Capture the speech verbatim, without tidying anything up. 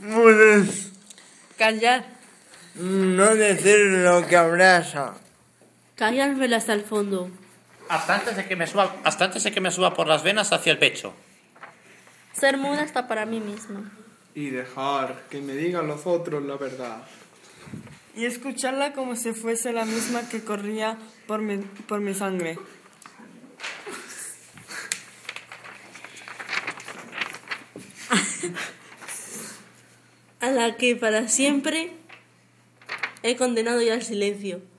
Puedes Callar. no decir lo que abraza. Callar, vela hasta el fondo. Hasta antes de que me suba, hasta antes de que me suba por las venas hacia el pecho. Ser muda hasta para mí misma. Y dejar que me digan los otros la verdad. Y escucharla como si fuese la misma que corría por mi, por mi sangre. A la que para siempre he condenado ya al silencio.